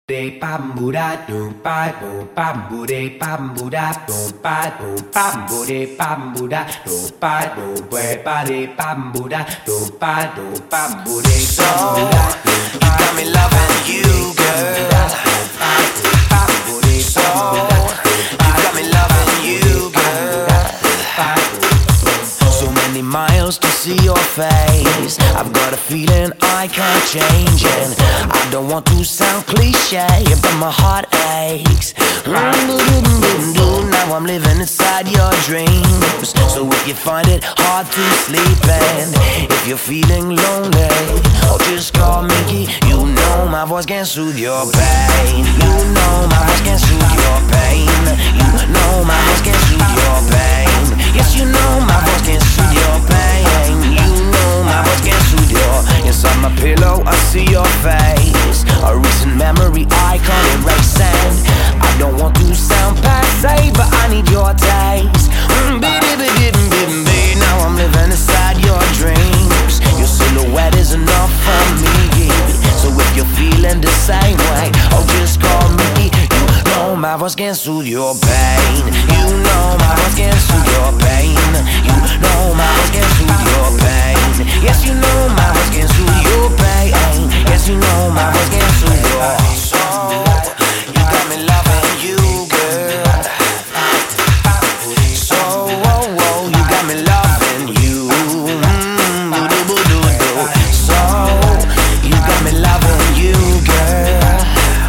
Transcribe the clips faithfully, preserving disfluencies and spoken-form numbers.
De bamboo da boom ba boom bamboo de bamboo da boom ba boom bamboo de bamboo da boom ba boom ba de bamboo da boom ba boom bamboo de bamboo da. You got me loving you, girl. So you got me loving you, girl. So many miles to see your face. I've got a feeling I can't change it. I don't want to sound cliche, but my heart aches. Now I'm living inside your dreams. So if you find it hard to sleep and if you're feeling lonely, oh, just call me. You know my voice can soothe your pain. You know my voice can soothe your pain. You know my voice can soothe your pain. Yes, you know my voice can soothe your pain. You know my voice can soothe your. Inside my pillow I see your face. A recent memory I can't erase, and I don't want to sound passe, but I need your taste. Mm, now I'm living inside your dreams. Your silhouette is enough for me. So if you're feeling the same way, oh, just call me. You know my voice can soothe your pain. You know my voice can soothe your pain. You know my voice can soothe your pain. Yes, you know my voice can soothe your pain. Yes, you know my voice can soothe your soul. You got me loving you, girl. So, oh, oh, you got me loving you. Mm, so, you got me loving you, girl.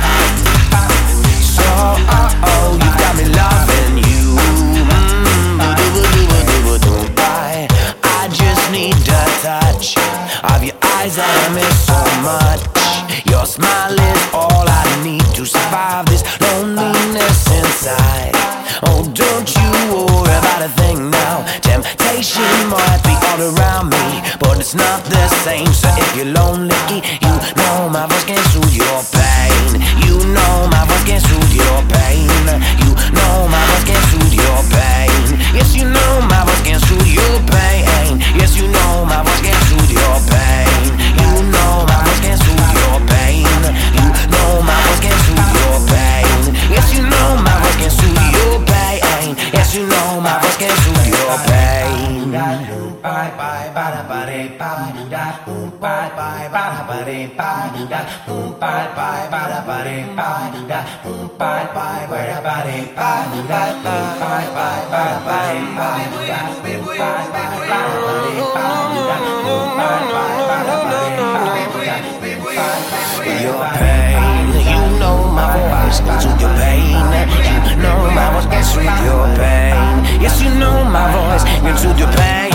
So, oh, oh, you got me loving you. Mm, I, I just need a touch of your eyes that I miss so much. Your smile is all I need to survive this loneliness inside. Oh, don't you worry about a thing now. Temptation might be all around me, but it's not the same. So if you're lonely, you know my voice can soothe your pain. You know my voice can soothe your pain. You know my voice can soothe your pain. Yes, you know my voice can soothe your pain. Yes, you know my voice can soothe your pain. You know my voice can soothe your pain. You know my voice can soothe your pain. Yes, you know my voice can soothe your pain. Yes, you know my voice can soothe your pain. Bye bye bye bye bye da boom bye bye bye bye bye da boom bye bye bye bye bye da boom bye bye bye bye bye da boom bye bye bye bye bye da boom bye bye bye bye da boom bye bye bye bye Your pain, you know my voice can soothe your pain. You know my voice can soothe your pain. Yes, you know my voice can soothe your pain.